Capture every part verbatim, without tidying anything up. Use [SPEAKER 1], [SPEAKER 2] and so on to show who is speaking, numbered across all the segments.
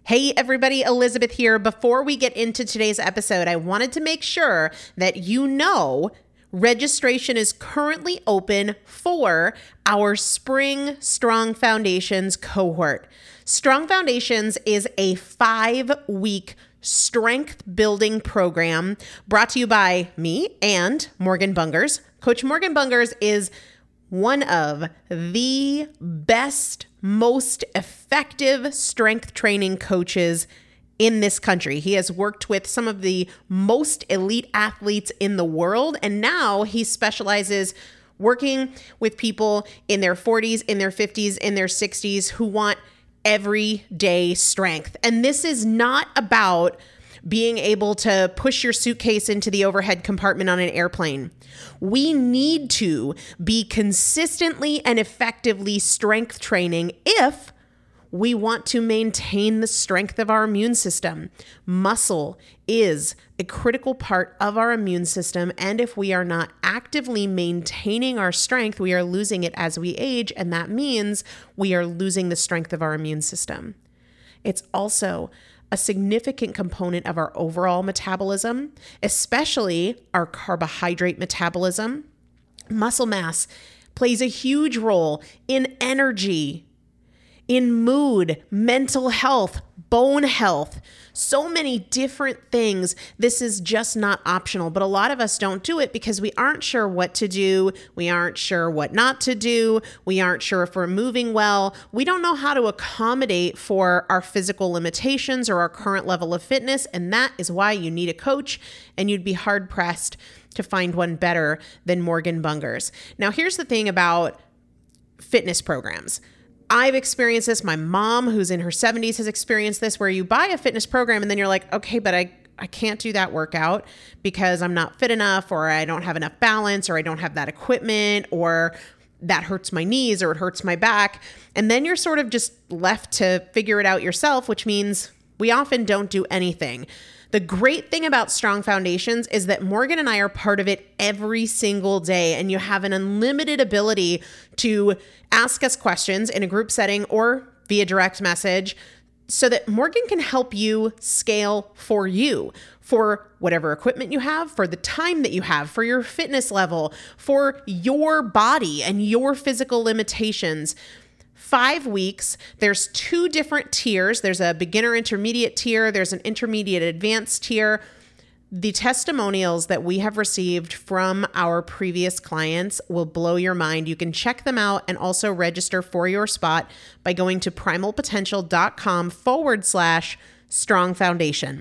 [SPEAKER 1] Hey everybody, Elizabeth here. Before we get into today's episode, I wanted to make sure that you know registration is currently open for our Spring Strong Foundations cohort. Strong Foundations is a five-week strength building program brought to you by me and Morgan Bungers. Coach Morgan Bungers is one of the best, most effective strength training coaches in this country. He has worked with some of the most elite athletes in the world, and now he specializes working with people in their forties, in their fifties, in their sixties who want everyday strength. And this is not about being able to push your suitcase into the overhead compartment on an airplane. We need to be consistently and effectively strength training if we want to maintain the strength of our immune system. Muscle is a critical part of our immune system, and if we are not actively maintaining our strength, we are losing it as we age, and that means we are losing the strength of our immune system. It's also a significant component of our overall metabolism, especially our carbohydrate metabolism. Muscle mass plays a huge role in energy, in mood, mental health, bone health, so many different things. This is just not optional, but a lot of us don't do it because we aren't sure what to do. We aren't sure what not to do. We aren't sure if we're moving well. We don't know how to accommodate for our physical limitations or our current level of fitness, and that is why you need a coach, and you'd be hard-pressed to find one better than Morgan Bungers. Now, here's the thing about fitness programs. I've experienced this. My mom, who's in her seventies, has experienced this, where you buy a fitness program and then you're like, okay, but I, I can't do that workout because I'm not fit enough, or I don't have enough balance, or I don't have that equipment, or that hurts my knees, or it hurts my back. And then you're sort of just left to figure it out yourself, which means we often don't do anything. The great thing about Strong Foundations is that Morgan and I are part of it every single day, and you have an unlimited ability to ask us questions in a group setting or via direct message so that Morgan can help you scale for you, for whatever equipment you have, for the time that you have, for your fitness level, for your body and your physical limitations. Five weeks, there's two different tiers. There's a beginner intermediate tier. There's an intermediate advanced tier. The testimonials that we have received from our previous clients will blow your mind. You can check them out and also register for your spot by going to primalpotential.com forward slash strong foundation.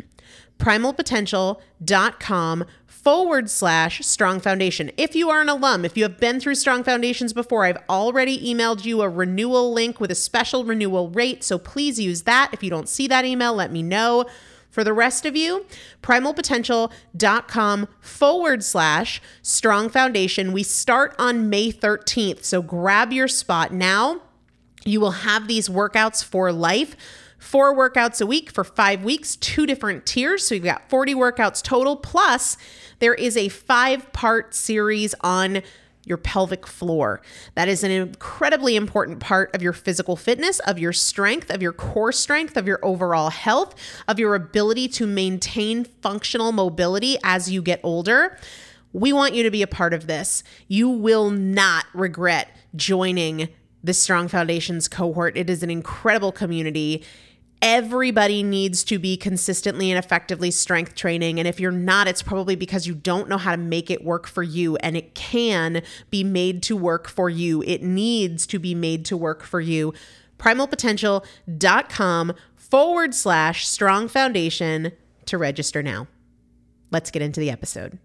[SPEAKER 1] primalpotential.com forward slash strong foundation. If you are an alum, if you have been through Strong Foundations before, I've already emailed you a renewal link with a special renewal rate. So please use that. If you don't see that email, let me know. For the rest of you, primalpotential.com forward slash strong foundation. We start on May thirteenth. So grab your spot now. You will have these workouts for life. Four workouts a week for five weeks, two different tiers. So you've got forty workouts total. Plus, there is a five-part series on your pelvic floor. That is an incredibly important part of your physical fitness, of your strength, of your core strength, of your overall health, of your ability to maintain functional mobility as you get older. We want you to be a part of this. You will not regret joining the Strong Foundations cohort. It is an incredible community. Everybody needs to be consistently and effectively strength training. And if you're not, it's probably because you don't know how to make it work for you. And it can be made to work for you. It needs to be made to work for you. primalpotential.com forward slash strong foundation to register now. Let's get into the episode.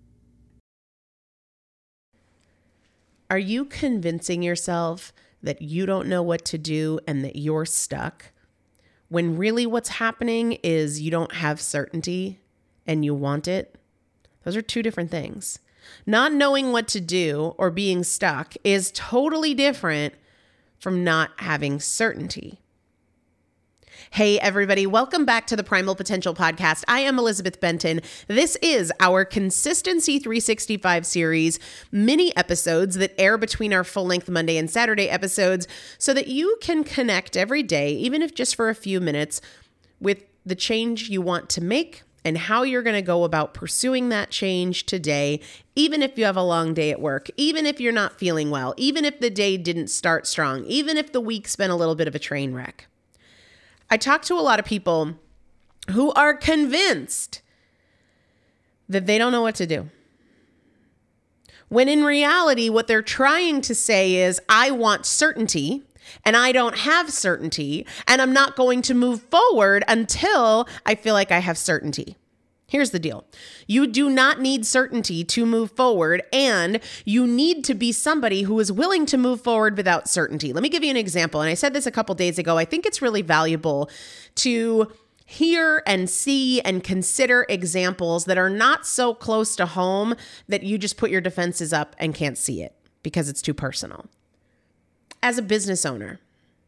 [SPEAKER 1] Are you convincing yourself that you don't know what to do and that you're stuck, when really what's happening is you don't have certainty and you want it? Those are two different things. Not knowing what to do or being stuck is totally different from not having certainty. Hey, everybody. Welcome back to the Primal Potential Podcast. I am Elizabeth Benton. This is our Consistency three sixty-five series, mini episodes that air between our full-length Monday and Saturday episodes so that you can connect every day, even if just for a few minutes, with the change you want to make and how you're going to go about pursuing that change today, even if you have a long day at work, even if you're not feeling well, even if the day didn't start strong, even if the week's been a little bit of a train wreck. I talk to a lot of people who are convinced that they don't know what to do. When in reality, what they're trying to say is, I want certainty, and I don't have certainty, and I'm not going to move forward until I feel like I have certainty. Here's the deal. You do not need certainty to move forward, and you need to be somebody who is willing to move forward without certainty. Let me give you an example, and I said this a couple days ago. I think it's really valuable to hear and see and consider examples that are not so close to home that you just put your defenses up and can't see it because it's too personal. As a business owner,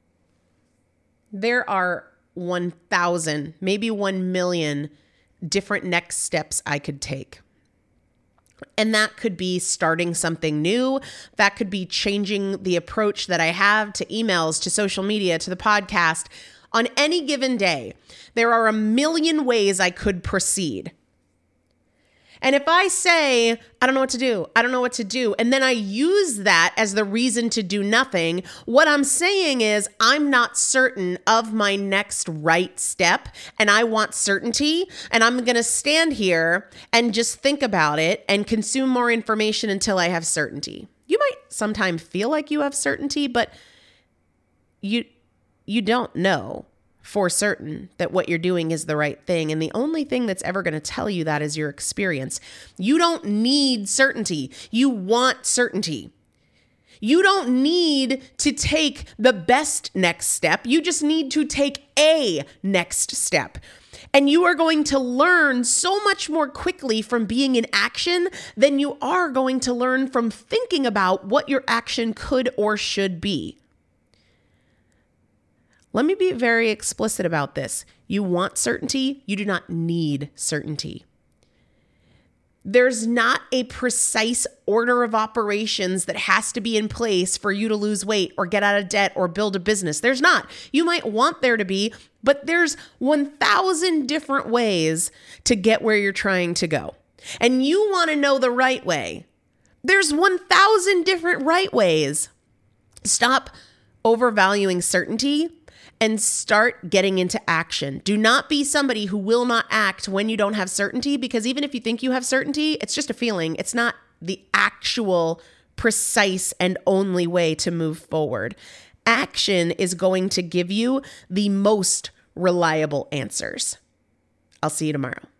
[SPEAKER 1] there are one thousand, maybe one million different next steps I could take. And that could be starting something new. That could be changing the approach that I have to emails, to social media, to the podcast. On any given day, there are a million ways I could proceed. And if I say, I don't know what to do, I don't know what to do, and then I use that as the reason to do nothing, what I'm saying is I'm not certain of my next right step, and I want certainty, and I'm going to stand here and just think about it and consume more information until I have certainty. You might sometimes feel like you have certainty, but you you don't know for certain that what you're doing is the right thing. And the only thing that's ever going to tell you that is your experience. You don't need certainty. You want certainty. You don't need to take the best next step. You just need to take a next step. And you are going to learn so much more quickly from being in action than you are going to learn from thinking about what your action could or should be. Let me be very explicit about this. You want certainty. You do not need certainty. There's not a precise order of operations that has to be in place for you to lose weight or get out of debt or build a business. There's not. You might want there to be, but there's one thousand different ways to get where you're trying to go. And you want to know the right way. There's one thousand different right ways. Stop overvaluing certainty and start getting into action. Do not be somebody who will not act when you don't have certainty, because even if you think you have certainty, it's just a feeling. It's not the actual precise and only way to move forward. Action is going to give you the most reliable answers. I'll see you tomorrow.